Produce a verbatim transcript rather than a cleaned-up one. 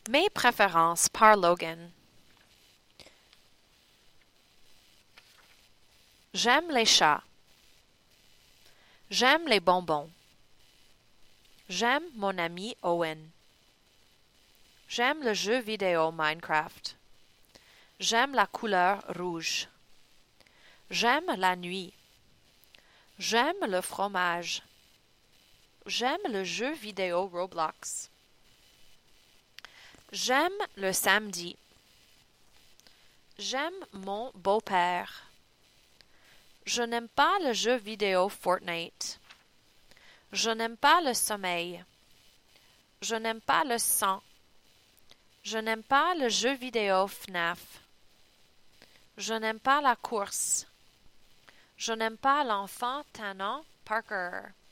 Mes préférences par Logan. J'aime les chats. J'aime les bonbons. J'aime mon ami Owen. J'aime le jeu vidéo Minecraft. J'aime la couleur rouge. J'aime la nuit. J'aime le fromage. J'aime le jeu vidéo Roblox. J'aime le samedi. J'aime mon beau-père. Je n'aime pas le jeu vidéo Fortnite. Je n'aime pas le sommeil. Je n'aime pas le sang. Je n'aime pas le jeu vidéo F N A F. Je n'aime pas la course. Je n'aime pas l'enfant tannant Parker.